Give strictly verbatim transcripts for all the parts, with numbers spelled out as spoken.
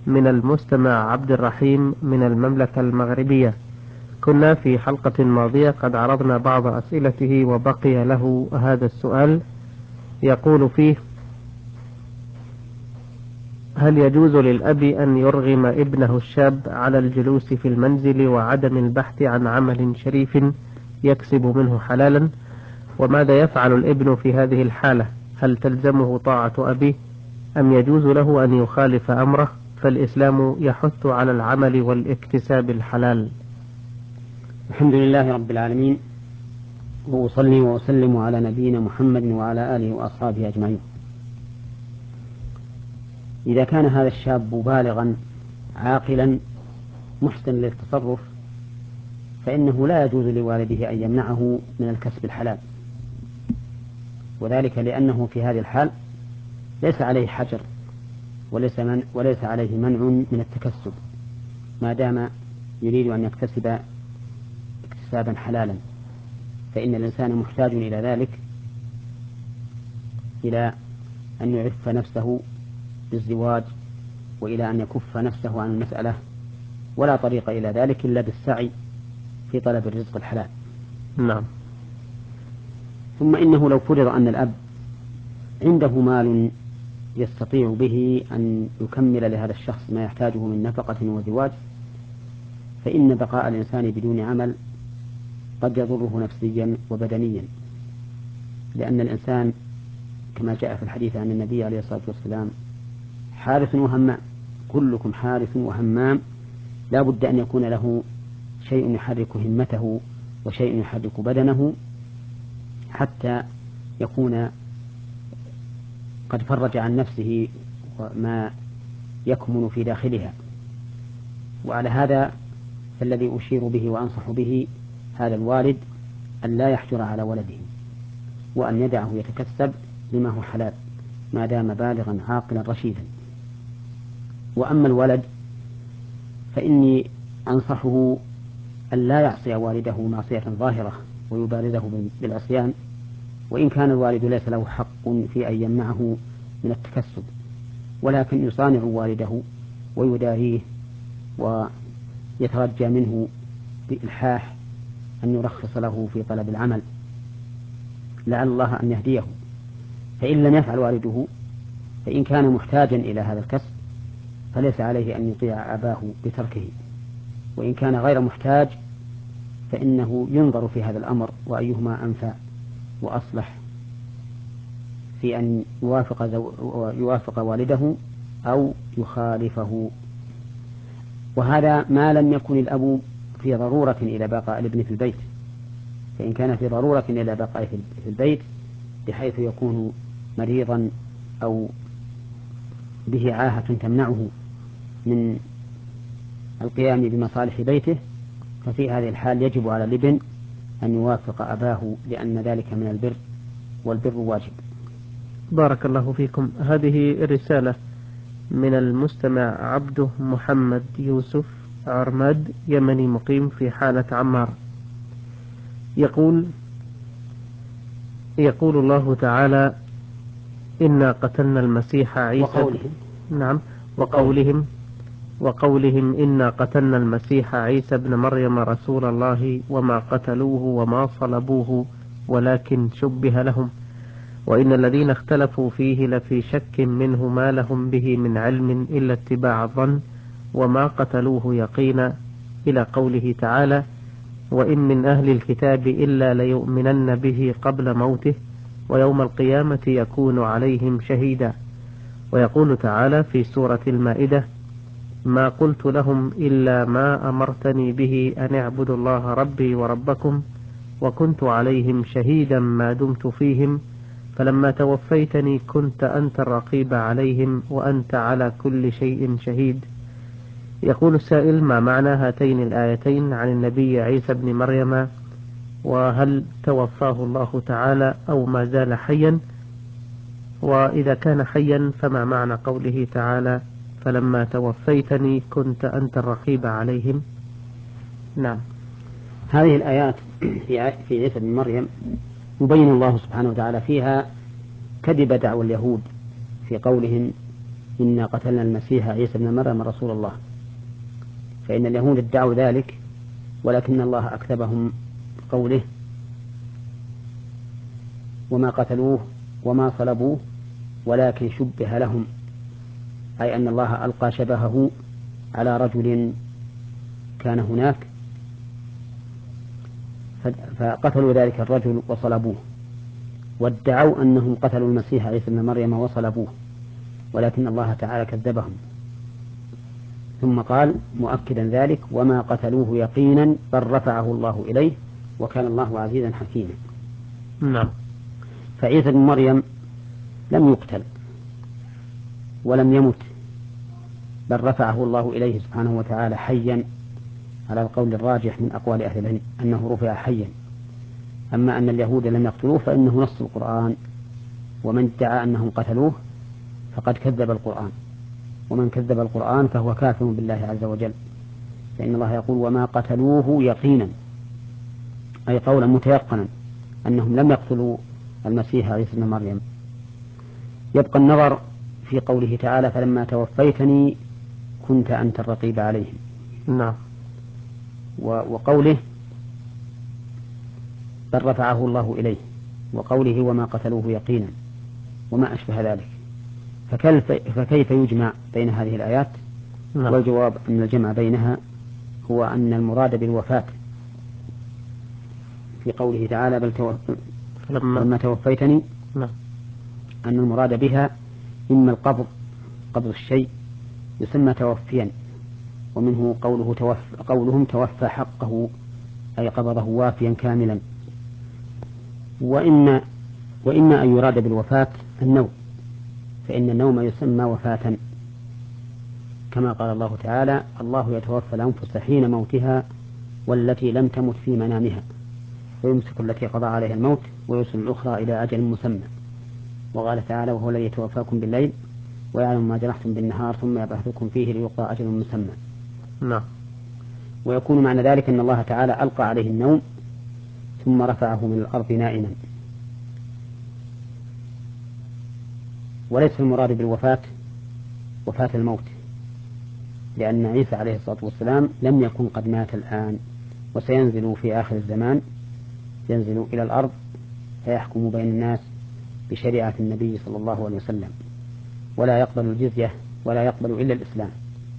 من المستمع عبد الرحيم من المملكة المغربية. كنا في حلقة ماضية قد عرضنا بعض أسئلته وبقي له هذا السؤال، يقول فيه: هل يجوز للأب أن يرغم ابنه الشاب على الجلوس في المنزل وعدم البحث عن عمل شريف يكسب منه حلالا؟ وماذا يفعل الابن في هذه الحالة؟ هل تلزمه طاعة أبيه أم يجوز له أن يخالف أمره؟ فالإسلام يحث على العمل والاكتساب الحلال. الحمد لله رب العالمين، وأصلي وأسلم على نبينا محمد وعلى آله وأصحابه أجمعين. إذا كان هذا الشاب بالغا عاقلا محسن للتصرف فإنه لا يجوز لوالده أن يمنعه من الكسب الحلال، وذلك لأنه في هذه الحال ليس عليه حجر وليس, من وليس عليه منع من التكسب ما دام يريد أن يكتسب اكتسابا حلالا، فإن الإنسان محتاج إلى ذلك، إلى أن يعف نفسه بالزواج وإلى أن يكف نفسه عن المسألة، ولا طريق إلى ذلك إلا بالسعي في طلب الرزق الحلال. نعم. ثم إنه لو فرض أن الأب عنده مال يستطيع به أن يكمل لهذا الشخص ما يحتاجه من نفقة وزواج، فإن بقاء الإنسان بدون عمل قد يضره نفسيا وبدنيا، لأن الإنسان كما جاء في الحديث عن النبي عليه الصلاة والسلام حارس وهمام، كلكم حارس وهمام، لا بد أن يكون له شيء يحرك همته وشيء يحرك بدنه حتى يكون قد فرج عن نفسه ما يكمن في داخلها. وعلى هذا فالذي أشير به وأنصح به هذا الوالد أن لا يحجر على ولده، وأن يدعه يتكسب بما هو حلال ما دام بالغا عاقلا رشيدا. وأما الولد فإني أنصحه أن لا يعصي والده معصية ظاهرة ويبارزه بالعصيان، وإن كان الوالد ليس له حق في أن يمنعه من التكسب، ولكن يصانع والده ويداريه ويترجى منه بإلحاح أن يرخص له في طلب العمل لعل الله أن يهديه. فإن لم يفعل والده فإن كان محتاجا إلى هذا الكسب فليس عليه أن يطيع أباه بتركه، وإن كان غير محتاج فإنه ينظر في هذا الأمر وأيهما أنفع وأصلح في أن يوافق, يوافق والده أو يخالفه. وهذا ما لم يكن الأب في ضرورة إلى بقاء الابن في البيت، فإن كان في ضرورة إلى بقاء في البيت بحيث يكون مريضا أو به عاهة تمنعه من القيام بمصالح بيته، ففي هذه الحال يجب على الابن أن يوافق أباه، لأن ذلك من البر، والبر واجب. بارك الله فيكم. هذه رسالة من المستمع عبده محمد يوسف عرماد، يمني مقيم في حالة عمار. يقول يقول الله تعالى: إنا قتلنا المسيح عيسى. وقولهم نعم. وقولهم وقولهم إنا قتلنا المسيح عيسى ابن مريم رسول الله وما قتلوه وما صلبوه ولكن شبه لهم وإن الذين اختلفوا فيه لفي شك منه ما لهم به من علم إلا اتباع الظن وما قتلوه يقينا، إلى قوله تعالى: وإن من أهل الكتاب إلا ليؤمنن به قبل موته ويوم القيامة يكون عليهم شهيدا. ويقول تعالى في سورة المائدة: ما قلت لهم إلا ما أمرتني به أن اعبدوا الله ربي وربكم وكنت عليهم شهيدا ما دمت فيهم فلما توفيتني كنت أنت الرقيب عليهم وأنت على كل شيء شهيد. يقول السائل: ما معنى هاتين الآيتين عن النبي عيسى بن مريم؟ وهل توفاه الله تعالى أو ما زال حيا؟ وإذا كان حيا فما معنى قوله تعالى: فلما توفيتني كنت أنت الرقيب عليهم؟ نعم. هذه الآيات في عيسى بن مريم يبين الله سبحانه وتعالى فيها كذب دعوى اليهود في قولهم إنا قتلنا المسيح عيسى بن مريم رسول الله، فإن اليهود ادعوا ذلك، ولكن الله أكذبهم قوله وما قتلوه وما صلبوه ولكن شبه لهم، أي أن الله ألقى شبهه على رجل كان هناك فقتلوا ذلك الرجل وصلبوه، وادعوا أنهم قتلوا المسيح عيسى بن مريم وصلبوه، ولكن الله تعالى كذبهم. ثم قال مؤكدا ذلك وما قتلوه يقينا بل رفعه الله إليه وكان الله عزيزا حكيما. نعم. فعيسى بن مريم لم يقتل ولم يمت، بل رفعه الله إليه سبحانه وتعالى حيا، على القول الراجح من أقوال أهل العلم أنه رفع حيا. أما أن اليهود لم يقتلوه فإنه نص القرآن، ومن ادعى أنهم قتلوه فقد كذب القرآن، ومن كذب القرآن فهو كافر بالله عز وجل، فإن الله يقول وما قتلوه يقينا، أي قولا متيقنا أنهم لم يقتلوا المسيح عيسى بن مريم. يبقى النظر في قوله تعالى فلما توفيتني كنت أنت الرقيب عليهم. نعم. وقوله بل رفعه الله إليه، وقوله وما قتلوه يقينا، وما أشبه ذلك. فكيف, فكيف يجمع بين هذه الآيات؟ نعم. والجواب أن الجمع بينها هو أن المراد بالوفاة في قوله تعالى بل توف... لما... لما توفيتني، نعم. أن المراد بها إما القبض، قبض الشيء يسمى توفيا، ومنه قوله توف... قولهم توفى حقه، أي قبضه وافيا كاملا. وإما وإما أن يراد بالوفاة النوم، فإن النوم يسمى وفاة، كما قال الله تعالى الله يتوفى الأنفس حين موتها والتي لم تمت في منامها ويمسك التي قضى عليها الموت ويرسل الأخرى إلى أجل مسمى. وقال تعالى وهو الذي يتوفاكم بالليل ويعلم ما جرحتم بالنهار ثم يبعثكم فيه ليقضى أجل مسمى. نعم. ويكون معنى ذلك أن الله تعالى ألقى عليه النوم ثم رفعه من الأرض نائما. وليس المراد بالوفاة وفاة الموت، لأن عيسى عليه الصلاة والسلام لم يكن قد مات الآن، وسينزل في آخر الزمان، ينزل إلى الأرض فيحكم بين الناس بشريعة النبي صلى الله عليه وسلم، ولا يقبل الجزية ولا يقبل إلا الإسلام.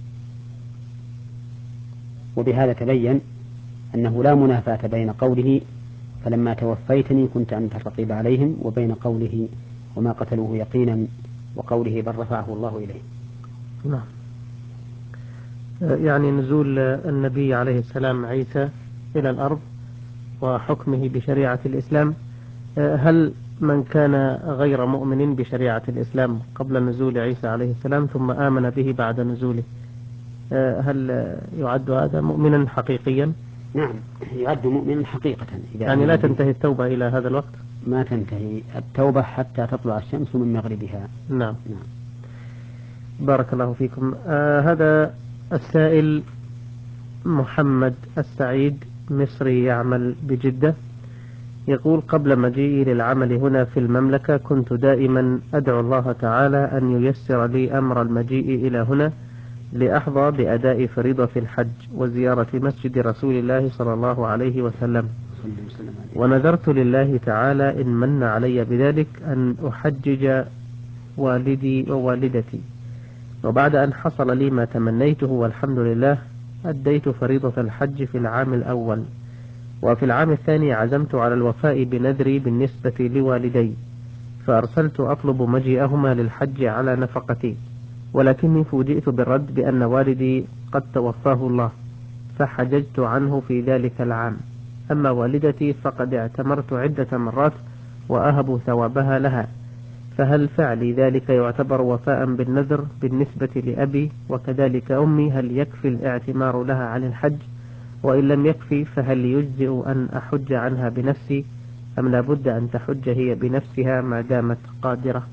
وبهذا تبين أنه لا منافاة بين قوله فلما توفيتني كنت أنت الرقيب عليهم وبين قوله وما قتلوه يقينا وقوله بل رفعه الله إليه. نعم. يعني نزول النبي عليه السلام عيسى إلى الأرض وحكمه بشريعة الإسلام، هل من كان غير مؤمن بشريعة الإسلام قبل نزول عيسى عليه السلام ثم آمن به بعد نزوله، هل يعد هذا مؤمنا حقيقيا؟ نعم يعد مؤمنا حقيقة. إذا يعني لا تنتهي التوبة إلى هذا الوقت؟ ما تنتهي التوبة حتى تطلع الشمس من مغربها. نعم. نعم. بارك الله فيكم. آه هذا السائل محمد السعيد مصري يعمل بجدة، يقول قبل مجيئي للعمل هنا في المملكة كنت دائما أدعو الله تعالى أن ييسر لي أمر المجيء إلى هنا لأحظى بأداء فريضة الحج وزيارة مسجد رسول الله صلى الله عليه وسلم، ونذرت لله تعالى إن من علي بذلك أن أحجج والدي ووالدتي، وبعد أن حصل لي ما تمنيته والحمد لله أديت فريضة الحج في العام الأول، وفي العام الثاني عزمت على الوفاء بنذري بالنسبة لوالدي، فأرسلت أطلب مجيئهما للحج على نفقتي، ولكني فوجئت بالرد بأن والدي قد توفاه الله فحججت عنه في ذلك العام، أما والدتي فقد اعتمرت عدة مرات وأهب ثوابها لها، فهل فعلي ذلك يعتبر وفاء بالنذر بالنسبة لأبي وكذلك أمي؟ هل يكفي الاعتمار لها عن الحج؟ وإن لم يكفي فهل يجزئ أن أحج عنها بنفسي أم لا بد أن تحج هي بنفسها ما دامت قادرة؟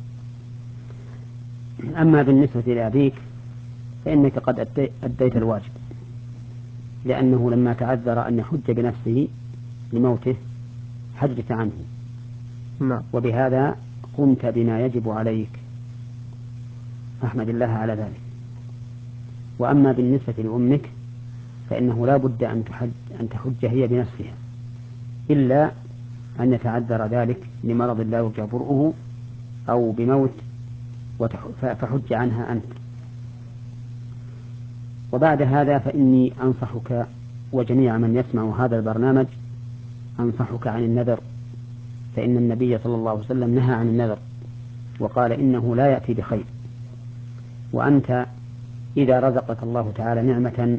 أما بالنسبة لأبيك فإنك قد أديت الواجب، لأنه لما تعذر أن يحج بنفسه لموته حجت عنه. نعم. وبهذا قمت بما يجب عليك، فاحمد الله على ذلك. وأما بالنسبة لأمك فإنه لا بد أن تحج, أن تحج هي بنفسها، إلا أن يتعذر ذلك لمرض لا يرجى برؤه أو بموت فحج عنها أنت. وبعد هذا فإني أنصحك وجميع من يسمع هذا البرنامج أنصحك عن النذر، فإن النبي صلى الله عليه وسلم نهى عن النذر وقال إنه لا يأتي بخير. وأنت إذا رزقك الله تعالى نعمة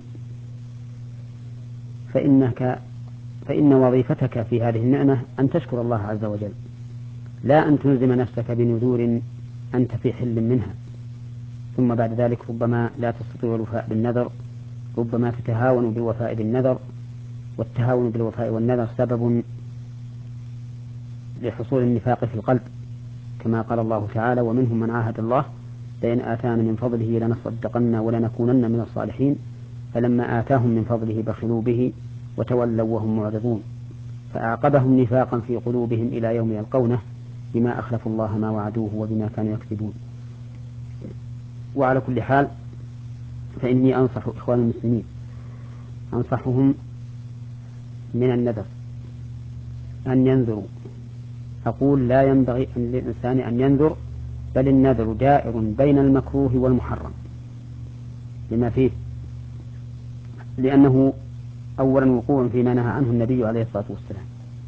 فإنك فإن وظيفتك في هذه النعمة أن تشكر الله عز وجل، لا أن تلزم نفسك بنذور أنت في حل منها، ثم بعد ذلك ربما لا تستطيع الوفاء بالنذر، ربما تتهاون بالوفاء بالنذر، والتهاون بالوفاء والنذر سبب لحصول النفاق في القلب، كما قال الله تعالى: ومنهم من عاهد الله لئن آتانا من فضله لنصدقن ولنكونن من الصالحين فلما آتاهم من فضله بخلوا به وتولوا وهم معرضون فأعقبهم نفاقا في قلوبهم إلى يوم يلقونه بما أخلفوا الله ما وعدوه وبما كانوا يكذبون. وعلى كل حال فإني أنصح إخوان المسلمين أنصحهم من النذر أن ينذروا. أقول لا ينبغي للإنسان أن ينذر، بل النذر دائر بين المكروه والمحرم لما فيه، لأنه أولا وقوع فيما نهى عنه النبي عليه الصلاة والسلام.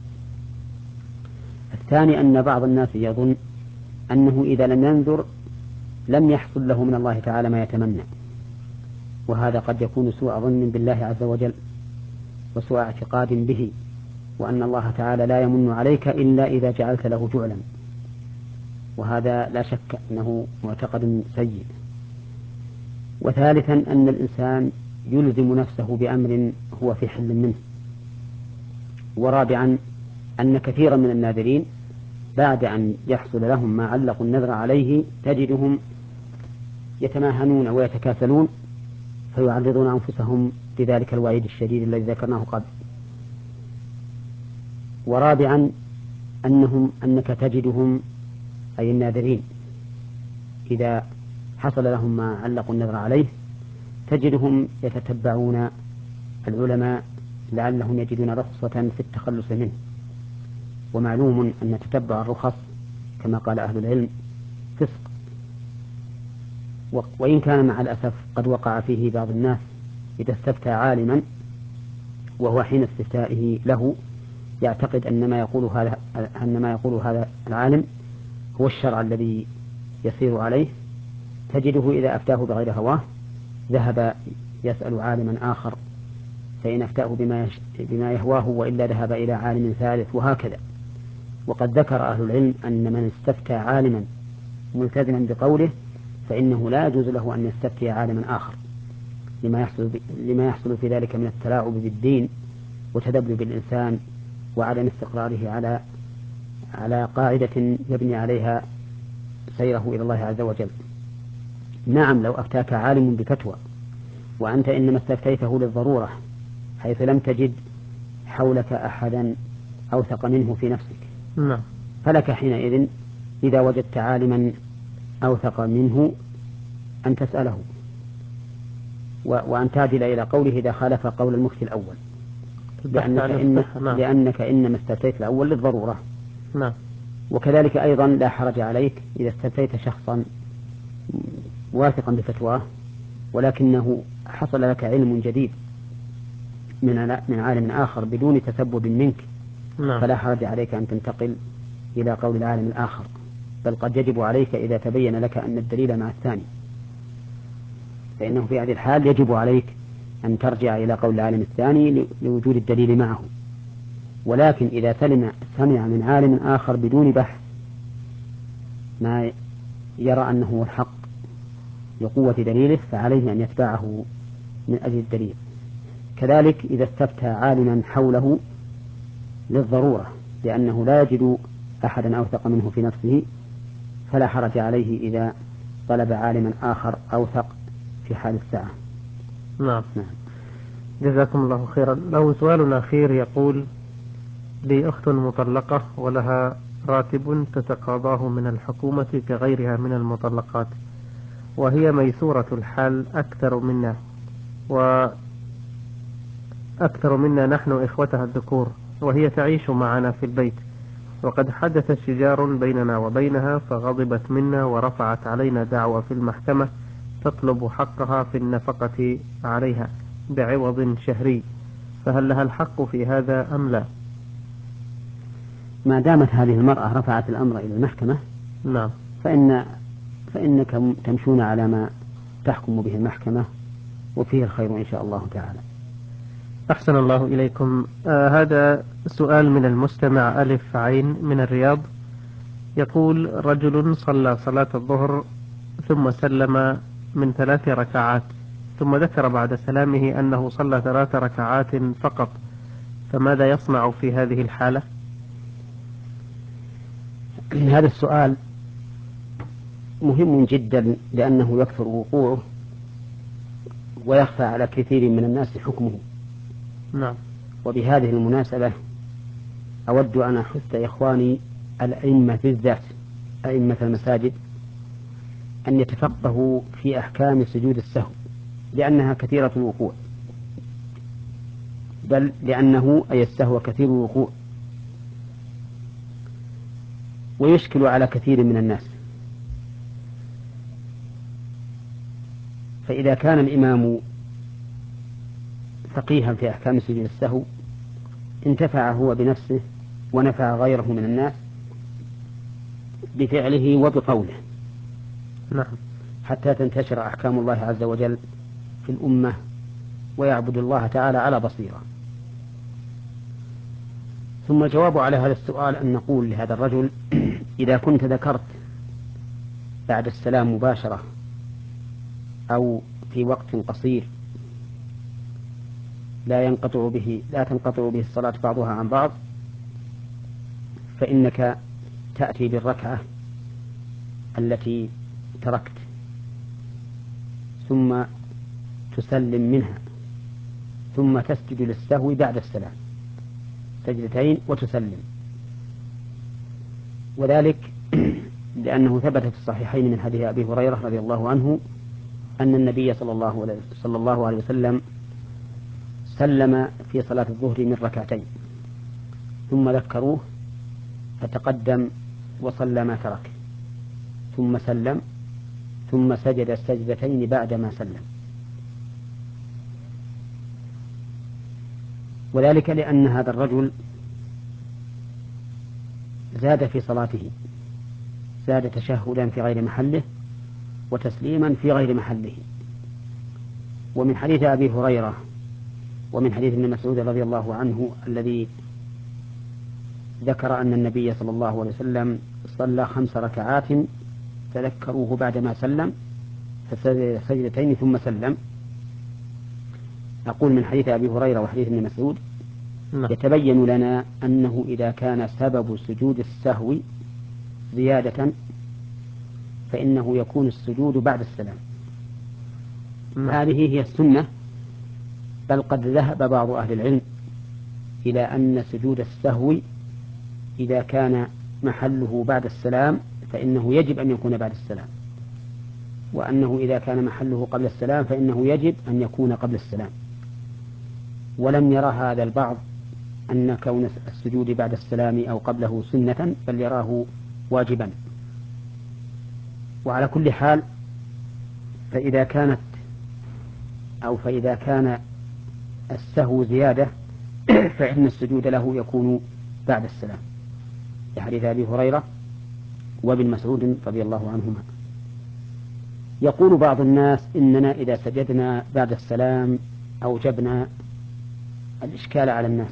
الثاني أن بعض الناس يظن أنه إذا لم ينذر لم يحصل له من الله تعالى ما يتمنى، وهذا قد يكون سوء ظن بالله عز وجل وسوء اعتقاد به، وأن الله تعالى لا يمن عليك إلا إذا جعلت له جعلا، وهذا لا شك أنه معتقد سيء. وثالثا أن الإنسان يلزم نفسه بأمر هو في حل منه. ورابعا أن كثيرا من الناذرين بعد أن يحصل لهم ما علقوا النذر عليه تجدهم يتماهنون ويتكاسلون فيعرضون أنفسهم لذلك الوعيد الشديد الذي ذكرناه قبل. ورابعا أنهم أنك تجدهم أي الناذرين إذا حصل لهم ما علقوا النذر عليه تجدهم يتتبعون العلماء لعلهم يجدون رخصة في التخلص منه. ومعلوم أن تتبع الرخص كما قال أهل العلم فسق، وإن كان مع الأسف قد وقع فيه بعض الناس إذا استفتى عالما وهو حين استفتائه له يعتقد أن ما يقول هذا أن ما يقول هذا العالم هو الشرع الذي يسير عليه، تجده إذا أفتاه بغير هواه ذهب يسأل عالما آخر فإن أفتاه بما, بما يهواه وإلا ذهب إلى عالم ثالث وهكذا. وقد ذكر أهل العلم أن من استفتى عالما ملتزما بقوله فإنه لا يجوز له أن يستفتي عالما آخر لما يحصل, لما يحصل في ذلك من التلاعب بالدين وتدبلب الإنسان وعدم استقراره على على قاعدة يبني عليها سيره إلى الله عز وجل. نعم لو أفتاك عالم بفتوى وأنت إنما استفتيته للضرورة حيث لم تجد حولك أحدا أوثق منه في نفسك، نعم. فلك حينئذ إذا وجدت عالما أوثق منه أن تسأله وأن تعدل إلى قوله إذا خالف قول المفتي الأول، لأنك, إن نعم. لأنك إنما استفتيت الأول للضرورة. نعم. وكذلك أيضا لا حرج عليك إذا استفتيت شخصا واثقا بفتواه ولكنه حصل لك علم جديد من من عالم آخر بدون تسبب منك، نعم. فلا حرج عليك أن تنتقل إلى قول العالم الآخر، بل قد يجب عليك إذا تبين لك أن الدليل مع الثاني فإنه في هذه الحال يجب عليك أن ترجع إلى قول العالم الثاني لوجود الدليل معه. ولكن إذا سلم سمع من عالم آخر بدون بحث ما يرى أنه هو الحق لقوة دليله فعليه أن يتبعه من أجل الدليل. كذلك إذا استفتى عالما حوله للضرورة لأنه لا يجد أحدا أوثق منه في نفسه فلا حرج عليه إذا طلب عالما آخر أوثق في حال الساعة. نعم. نعم. جزاكم الله خيرا. له سؤال أخير يقول: لي أخت مطلقة ولها راتب تتقاضاه من الحكومة كغيرها من المطلقات، وهي ميسورة الحال أكثر منا وأكثر منا نحن إخوتها الذكور، وهي تعيش معنا في البيت، وقد حدث شجار بيننا وبينها فغضبت منا ورفعت علينا دعوى في المحكمة تطلب حقها في النفقة عليها بعوض شهري، فهل لها الحق في هذا أم لا؟ ما دامت هذه المرأة رفعت الأمر إلى المحكمة نعم فإن فإنكم تمشون على ما تحكم به المحكمة، وفيه الخير إن شاء الله تعالى. أحسن الله إليكم. آه هذا سؤال من المستمع ألف عين من الرياض، يقول: رجل صلى صلاة الظهر ثم سلم من ثلاث ركعات، ثم ذكر بعد سلامه أنه صلى ثلاث ركعات فقط، فماذا يصنع في هذه الحالة؟ هذا السؤال مهم جدا لأنه يكثر وقوعه ويخفى على كثير من الناس حكمه. نعم. وبهذه المناسبة أود أن أحث إخواني الأئمة بالذات أئمة المساجد أن يتفقهوا في أحكام سجود السهو، لأنها كثيرة الوقوع، بل لأنه أي السهو كثير الوقوع ويشكل على كثير من الناس. فإذا كان الإمام فقيها في أحكام سجود السهو انتفع هو بنفسه ونفع غيره من الناس بفعله وبقوله. نعم. حتى تنتشر أحكام الله عز وجل في الأمة ويعبد الله تعالى على بصيرة. ثم الجواب على هذا السؤال أن نقول لهذا الرجل: إذا كنت ذكرت بعد السلام مباشرة أو في وقت قصير لا ينقطع به لا تنقطع به الصلاة بعضها عن بعض، فإنك تأتي بالركعة التي تركت ثم تسلم منها، ثم تسجد للسهو بعد السلام سجدتين وتسلم. وذلك لأنه ثبت في الصحيحين من حديث أبي هريرة رضي الله عنه أن النبي صلى الله عليه صلى الله عليه وسلم سلم في صلاة الظهر من ركعتين، ثم ذكروه فتقدم وصلى ما ترك، ثم سلم، ثم سجد السجدتين بعدما سلم. وذلك لأن هذا الرجل زاد في صلاته، زاد تشهدا في غير محله وتسليما في غير محله. ومن حديث أبي هريرة ومن حديث ابن مسعود رضي الله عنه الذي ذكر أن النبي صلى الله عليه وسلم صلى خمس ركعات تذكروه بعدما سلم فسجد سجدتين ثم سلم، أقول من حديث أبي هريرة وحديث ابن مسعود يتبين لنا أنه إذا كان سبب سجود السهو زيادة فإنه يكون السجود بعد السلام. هذه هي السنة، بل قد ذهب بعض أهل العلم إلى أن سجود السهو إذا كان محله بعد السلام فإنه يجب أن يكون بعد السلام، وأنه إذا كان محله قبل السلام فإنه يجب أن يكون قبل السلام. ولم يرى هذا البعض أن كون السجود بعد السلام أو قبله سنة، بل يراه واجبا. وعلى كل حال فإذا كانت أو فإذا كان السهو زيادة فإن السجود له يكون بعد السلام، لحديث أبي هريرة وابن مسعود رضي الله عنهما. يقول بعض الناس إننا إذا سجدنا بعد السلام أوجبنا الإشكال على الناس،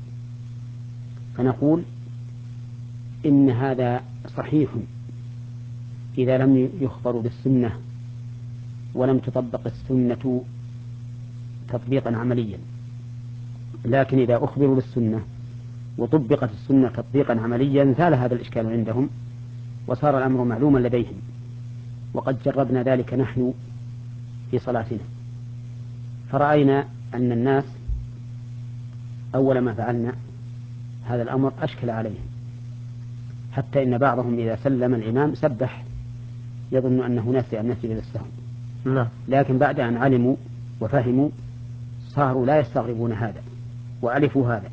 فنقول إن هذا صحيح إذا لم يخبر بالسنة ولم تطبق السنة تطبيقا عمليا، لكن إذا أخبروا بالسنة وطبقت السنة تطبيقا عمليا زال هذا الإشكال عندهم وصار الأمر معلوما لديهم. وقد جربنا ذلك نحن في صلاتنا، فرأينا أن الناس أول ما فعلنا هذا الأمر أشكل عليهم، حتى إن بعضهم إذا سلم الإمام سبح يظن أنه نسي أن يسجد للسهو. نعم. لكن بعد أن علموا وفهموا صاروا لا يستغربون هذا وألفوا هذا.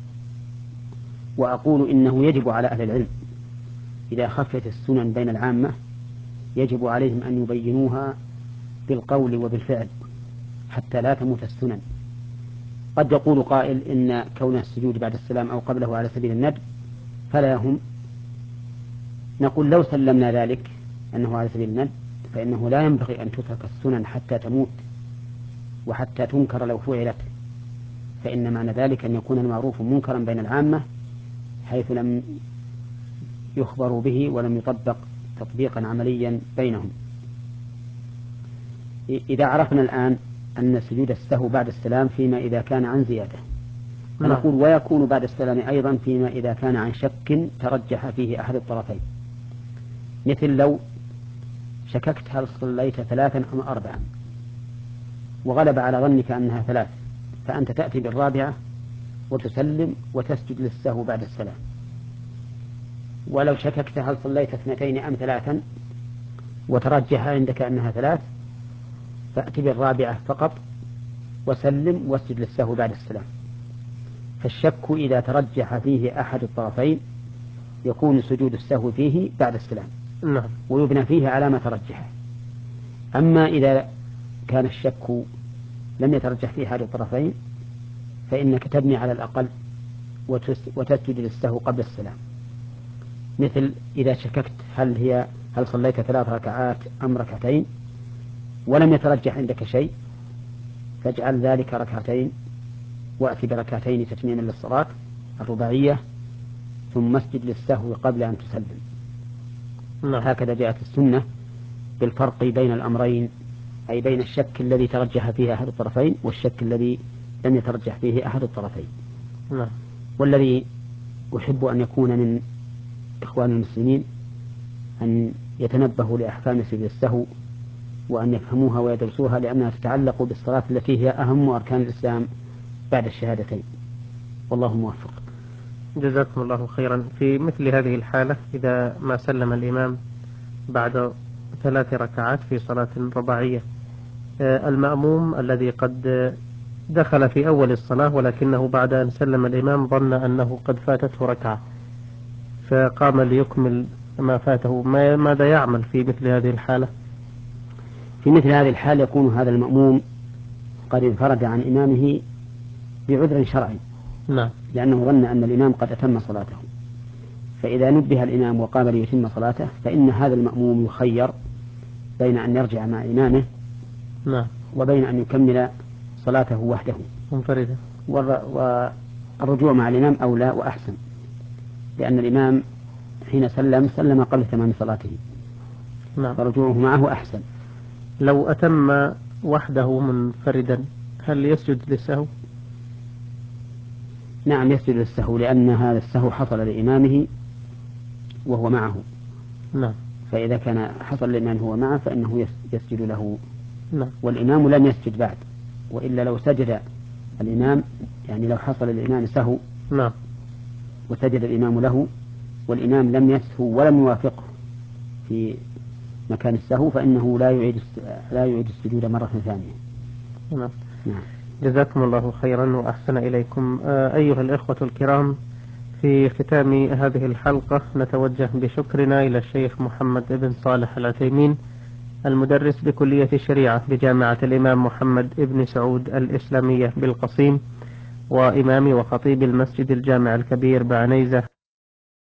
وأقول إنه يجب على أهل العلم إذا خفت السنن بين العامة يجب عليهم أن يبينوها بالقول وبالفعل حتى لا تموت السنن. قد يقول قائل إن كون السجود بعد السلام أو قبله على سبيل الندب فلا يهم. نقول لو سلمنا ذلك أنه على سبيل الندب فإنه لا ينبغي أن تترك السنن حتى تموت وحتى تنكر لو فعلت، فإن معنى ذلك أن يكون المعروف منكرا بين العامة حيث لم يخبروا به ولم يطبق تطبيقا عمليا بينهم. إذا عرفنا الآن أن سجود السهو بعد السلام فيما إذا كان عن زيادة، فنقول ويكون بعد السلام أيضا فيما إذا كان عن شك ترجح فيه أحد الطرفين، مثل لو شككت هل صليت ثلاثا أم أربعا وغلب على ظنك أنها ثلاث، فأنت تأتي بالرابعة وتسلم وتسجد للسهو بعد السلام. ولو شككت هل صليت اثنتين أم ثلاثا وترجح عندك أنها ثلاث فأتي بالرابعة فقط وسلم واسجد للسهو بعد السلام. فالشك إذا ترجح فيه أحد الطرفين يكون سجود السهو فيه بعد السلام. نعم. ويبنى فيه على ما ترجحه. أما إذا كان الشك لم يترجح فيه أحد الطرفين فإنك تبني على الأقل وتسجد للسهو قبل السلام، مثل إذا شككت هل هي هل صليت ثلاث ركعات أم ركعتين ولم يترجح عندك شيء فاجعل ذلك ركعتين وأتي بركعتين تتميما للصلاة الرباعية ثم اسجد للسهو قبل أن تسلم. نعم. هكذا جاءت السنة بالفرق بين الأمرين، أي بين الشك الذي ترجح فيه أحد الطرفين والشك الذي لم يترجح فيه أحد الطرفين. نعم. والذي أحب أن يكون من إخوان المسلمين أن يتنبهوا لأحكام سجود السهو وأن يفهموها ويدرسوها، لأنها تتعلق بالصلاة التي هي أهم أركان الإسلام بعد الشهادتين. والله موفق. جزاكم الله خيرا. في مثل هذه الحالة إذا ما سلم الإمام بعد ثلاث ركعات في صلاة رباعية، المأموم الذي قد دخل في أول الصلاة ولكنه بعد أن سلم الإمام ظن أنه قد فاتته ركعة فقام ليكمل ما فاته، ماذا يعمل في مثل هذه الحالة؟ في مثل هذه الحالة يكون هذا المأموم قد انفرد عن إمامه بعذر شرعي. نعم. لأنه ظن أن الإمام قد أتم صلاته، فإذا نبه الإمام وقام ليتم صلاته فإن هذا المأموم يخير بين أن يرجع مع إمامه نعم. وبين أن يكمل صلاته وحده منفردا، والرجوع مع الإمام أولى وأحسن، لأن الإمام حين سلم سلم قبل تمام صلاته. نعم. فرجوعه معه أحسن. لو أتم وحده منفردا هل يسجد للسهو؟ نعم يسجد للسهو، لأن هذا السهو حصل لإمامه وهو معه. نعم. فإذا كان حصل للإمام هو معه فإنه يسجد له. نعم. والإمام لم يسجد بعد، وإلا لو سجد الإمام يعني لو حصل للإمام سهو نعم وسجد الإمام له والإمام لم يسهو ولم يوافقه في مكان السهو فإنه لا يعيد لا يعيد السجود مرة ثانية. نعم. نعم. جزاكم الله خيرا وأحسن إليكم. أيها الإخوة الكرام، في ختام هذه الحلقة نتوجه بشكرنا إلى الشيخ محمد بن صالح العثيمين المدرس بكلية الشريعة بجامعة الإمام محمد بن سعود الإسلامية بالقصيم، وإمام وخطيب المسجد الجامع الكبير بعنيزة.